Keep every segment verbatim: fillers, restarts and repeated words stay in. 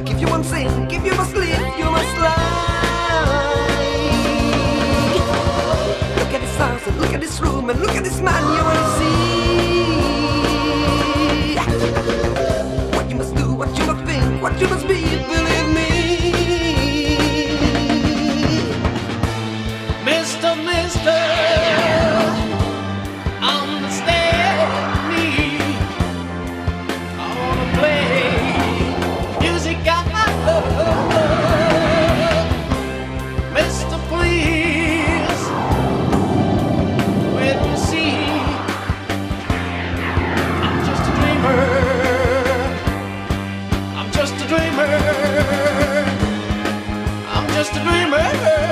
work, if you must sing, if you must live, you must lie. Look at this house and look at this room and look at this man you wanna see. What you must do, what you must think, what you must be, believe me. Mister, Mister, understand me. I wanna play music I love. Mister, please, when you see I'm just a dreamer, I'm just a dreamer, I'm just a dreamer.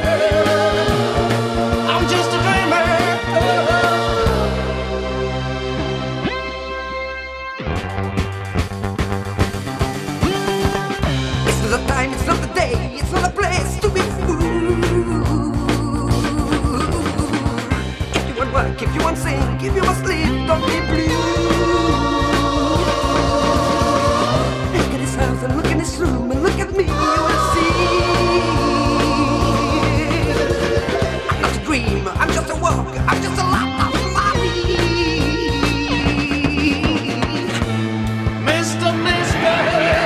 I'm just a dreamer. It's not the time, it's not the day, it's not a place to be fooled. If you want work, if you want sing, if you must live, don't be blue. Look at this house and look at this room and look at me, you will see. I'm not a dream, I'm just a walker, I'm just a lot of money. Mister, Mister,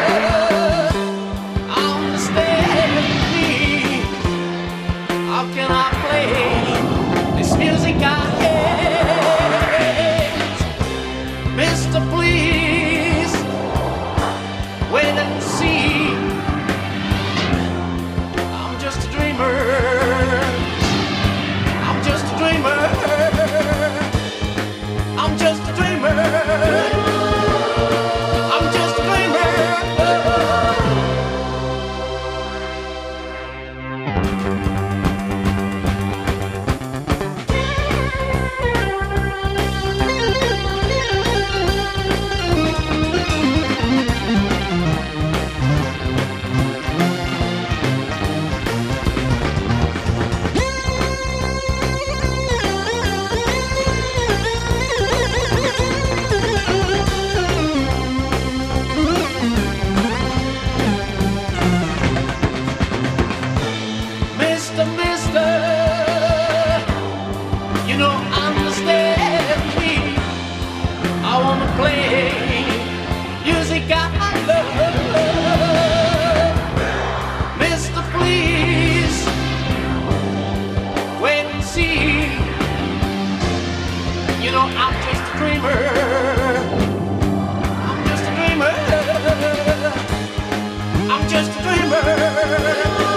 understand me. How can I play this music I hate? Mister, please, wait and see. I'm just a dreamer. I'm just a dreamer. I'm just a dreamer. I'm just a dreamer. Mister, Mister, you don't understand me. I wanna play music I love. Mister, please, wait and see. You know I'm just a dreamer. I'm just a dreamer. I'm just a dreamer.